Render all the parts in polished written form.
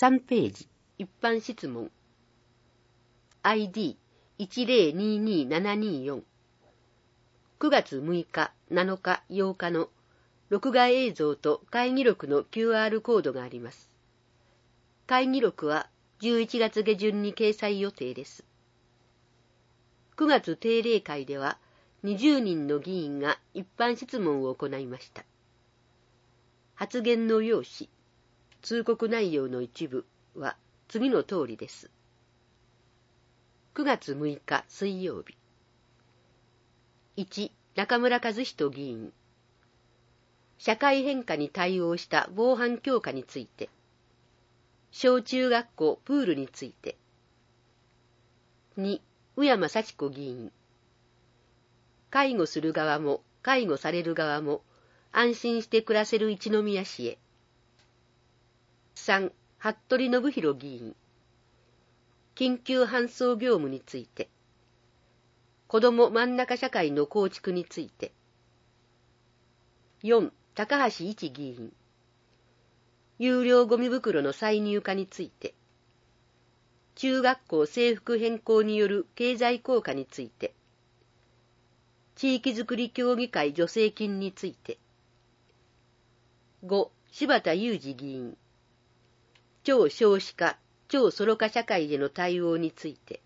3ページ、一般質問。ID1022-724。9月6日、7日、8日の録画映像と会議録の QR コードがあります。会議録は11月下旬に掲載予定です。9月定例会では20人の議員が一般質問を行いました。発言の要旨、通告内容の一部は次の通りです。9月6日水曜日。1、中村和人議員。社会変化に対応した防犯強化について。小中学校プールについて。2、宇山幸子議員。介護する側も介護される側も安心して暮らせる一宮市へ。3、服部信弘議員。緊急搬送業務について。子ども真ん中社会の構築について。4、高橋一議員。有料ゴミ袋の再入荷について。中学校制服変更による経済効果について。地域づくり協議会助成金について。5、柴田裕二議員。超少子化、超ソロ化社会への対応について。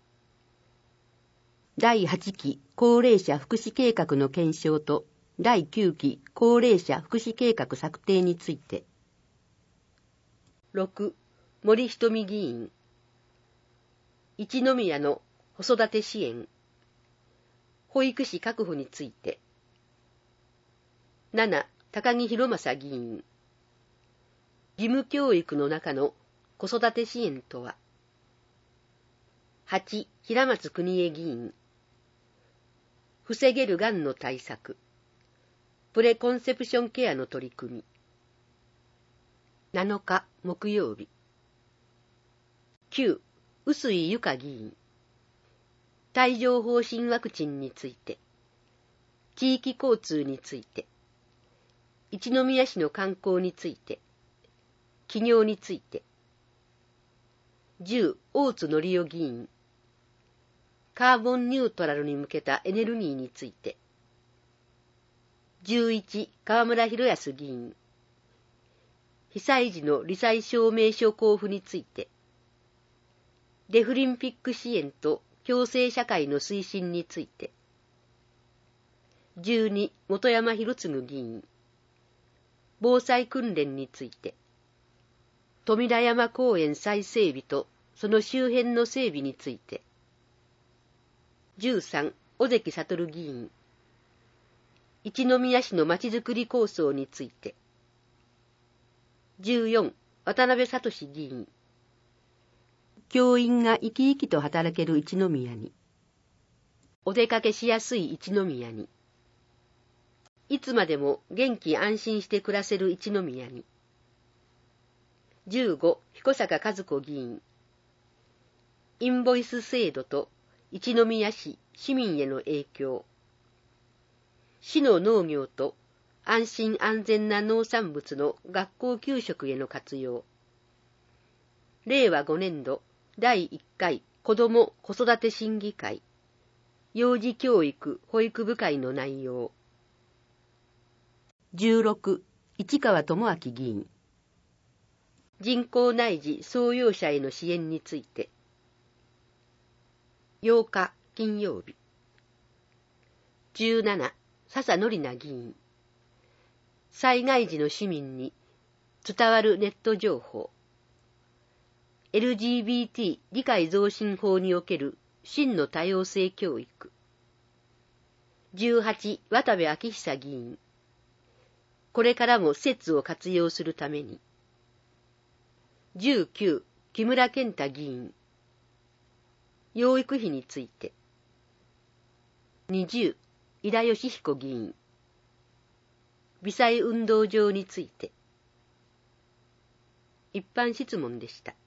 第8期高齢者福祉計画の検証と第9期高齢者福祉計画策定について。6、森ひとみ議員。一宮の子育て支援。保育士確保について。7、高木博正議員。義務教育の中の子育て支援とは。8、平松邦江議員。防げるがんの対策。プレコンセプションケアの取り組み。7日木曜日。9、臼井由香議員。帯状疱疹ワクチンについて。地域交通について。一宮市の観光について。企業について。10、大津則夫議員。カーボンニュートラルに向けたエネルギーについて。11、河村弘康議員。被災時の罹災証明書交付について。デフリンピック支援と共生社会の推進について。12、本山博次議員。防災訓練について。富田山公園再整備とその周辺の整備について。13、尾関悟議員。一宮市のまちづくり構想について。14、渡辺聡議員。教員が生き生きと働ける一宮に。お出かけしやすい一宮に。いつまでも元気安心して暮らせる一宮に。15、彦坂和子議員。インボイス制度と一宮市市民への影響。市の農業と安心安全な農産物の学校給食への活用。令和5年度第1回子ども子育て審議会。幼児教育保育部会の内容。16、市川智明議員。人工内耳創業者への支援について。8日金曜日。17、笹野里奈議員。災害時の市民に伝わるネット情報。LGBT 理解増進法における真の多様性教育。18、渡部昭久議員。これからも施設を活用するために。19、木村健太議員。養育費について。20、井田義彦議員。微細運動場について。一般質問でした。